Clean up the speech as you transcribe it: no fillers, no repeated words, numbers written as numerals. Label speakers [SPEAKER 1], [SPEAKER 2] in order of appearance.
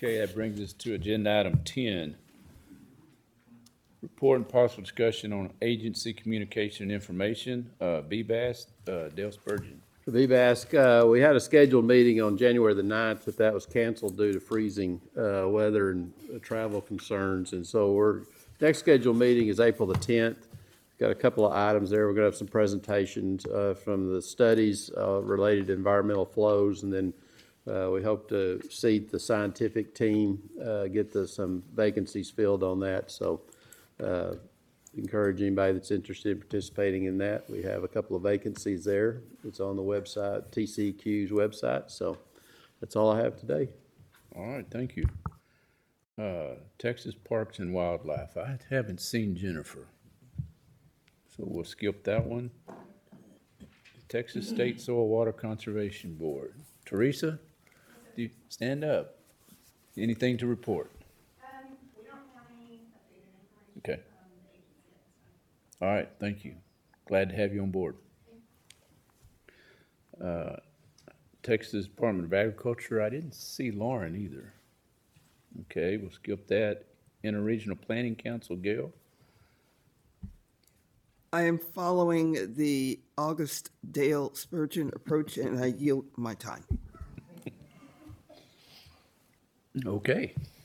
[SPEAKER 1] Okay, that brings us to agenda item 10. Report and possible discussion on agency communication and information, BBAS, Dale Spurgeon.
[SPEAKER 2] For VBASC, we had a scheduled meeting on January the 9th, but that was canceled due to freezing weather and travel concerns. And so next scheduled meeting is April the 10th. Got a couple of items there. We're going to have some presentations from the studies related to environmental flows, and then we hope to seat the scientific team, get some vacancies filled on that. So encourage anybody that's interested in participating in that. We have a couple of vacancies there. It's on the website, TCEQ's website. So that's all I have today.
[SPEAKER 1] All right, thank you. Texas Parks and Wildlife. I haven't seen Jennifer, so we'll skip that one. Texas State Soil Water Conservation Board. Teresa, do you stand up? Anything to report?
[SPEAKER 3] We don't have any updated information.
[SPEAKER 1] Okay.
[SPEAKER 3] From the agency at this time.
[SPEAKER 1] All right, thank you. Glad to have you on board. Texas Department of Agriculture, I didn't see Lauren either. Okay, we'll skip that. Interregional Planning Council, Gail.
[SPEAKER 4] I am following the August Dale Spurgeon approach, and I yield my time.
[SPEAKER 1] Okay.